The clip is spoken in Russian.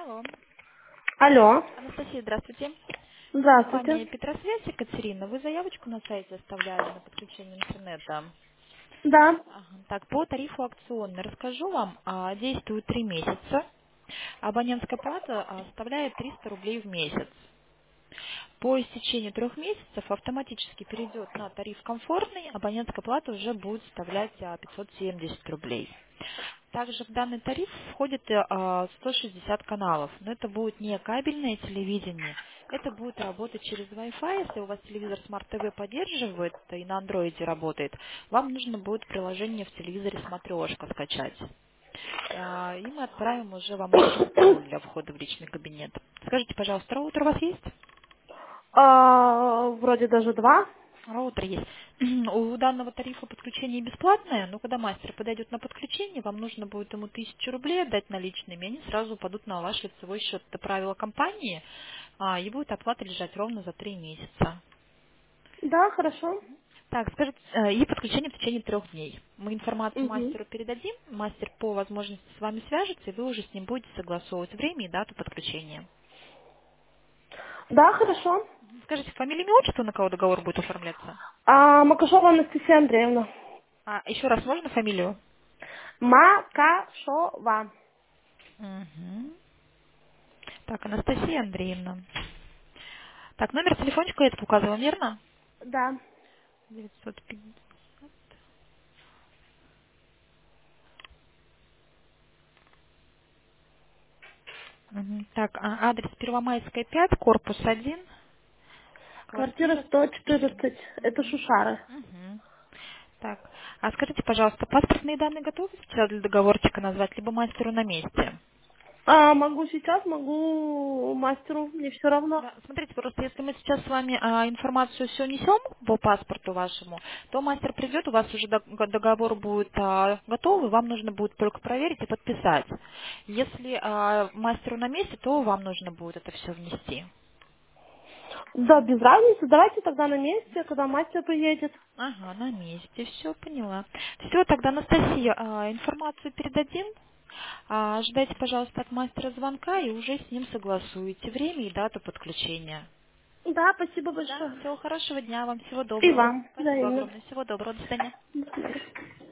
Алло. Алло. Анастасия, здравствуйте. Здравствуйте. Компания Петросвязь, Екатерина. Вы заявочку на сайте оставляли на подключение интернета. Да. Ага. Так, по тарифу акционный расскажу вам. Действует 3 месяца. Абонентская плата составляет 300 рублей в месяц. По истечении 3 месяцев автоматически перейдет на тариф комфортный, абонентская плата уже будет составлять 570 рублей. Также в данный тариф входит 160 каналов, но это будет не кабельное телевидение, это будет работать через Wi-Fi. Если у вас телевизор Smart TV поддерживает и на андроиде работает, вам нужно будет приложение в телевизоре «Смотрешка» скачать. И мы отправим уже вам личный пароль для входа в личный кабинет. Скажите, пожалуйста, роутер у вас есть? Вроде даже два. Роутер есть. У данного тарифа подключение бесплатное, но когда мастер подойдет на подключение, вам нужно будет ему 1000 рублей отдать наличными, и они сразу упадут на ваш лицевой счет. Это правило компании, и будет оплата лежать ровно за 3 месяца. Да, хорошо. Так, скажите, и подключение в течение 3 дней. Мы информацию Угу. мастеру передадим, мастер по возможности с вами свяжется, и вы уже с ним будете согласовывать время и дату подключения. Да, хорошо. Скажите, фамилия, имя, отчество, на кого договор будет оформляться? Макашова Анастасия Андреевна. Еще раз можно фамилию? Макашова. Мгм. Так, Анастасия Андреевна. Так, номер телефончика я это указывала, верно? Да. 950. Мгм. Так, адрес Первомайская, 5, корпус 1, Квартира квартира 104. 114. Это Шушары. Мгм. Так, скажите, пожалуйста, паспортные данные готовы сейчас для договорчика назвать, либо мастеру на месте? Могу сейчас, могу мастеру, мне все равно. Да, смотрите, просто если мы сейчас с вами информацию все несем по паспорту вашему, то мастер придет, у вас уже договор будет готовый, вам нужно будет только проверить и подписать. Если мастеру на месте, то вам нужно будет это все внести. Да, без разницы. Давайте тогда на месте, когда мастер приедет. Ага, на месте, все поняла. Все, тогда, Анастасия, информацию передадим. Ожидайте, пожалуйста, от мастера звонка и уже с ним согласуете время и дату подключения. Да, спасибо Да, большое. всего хорошего дня вам, всего И доброго. вам. Спасибо Взаимно. огромное, всего доброго, до свидания. До свидания.